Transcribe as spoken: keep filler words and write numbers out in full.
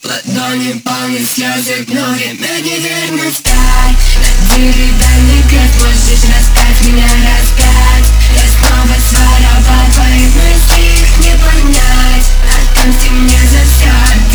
Ладони полны слезы, но время не вернуть встать. Надели дальний крест, можешь распять меня, распять. Я снова своровал твои мысли, их не понять. Отомсти мне за все.